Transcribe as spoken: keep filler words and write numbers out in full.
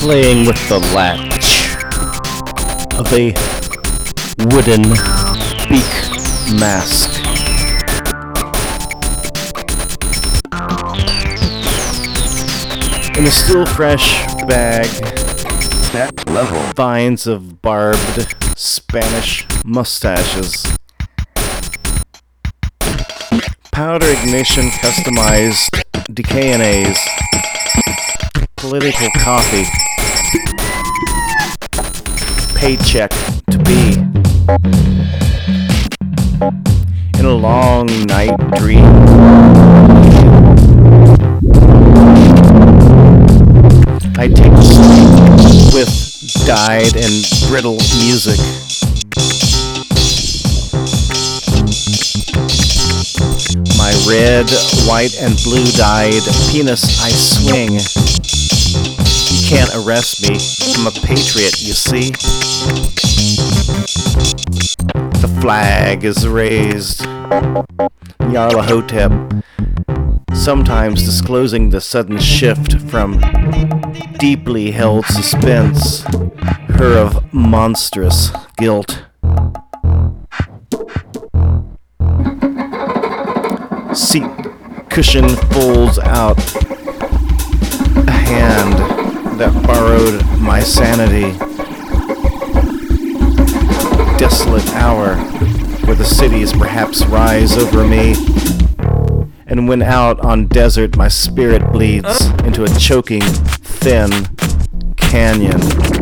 playing with the latch of a wooden beak mask. In a still fresh bag, that level, vines of barbed Spanish mustaches. Powder ignition customized D K N As. Political coffee. Paycheck to be. In a long night dream. I take with dyed and brittle music. My red, white, and blue-dyed penis I swing. You can't arrest me. I'm a patriot, you see. The flag is raised. Nyarlathotep, sometimes disclosing the sudden shift from deeply held suspense, her of monstrous guilt. Seat cushion folds out a hand that borrowed my sanity. Desolate hour where the cities perhaps rise over me. And when out on desert my spirit bleeds into a choking, thin canyon.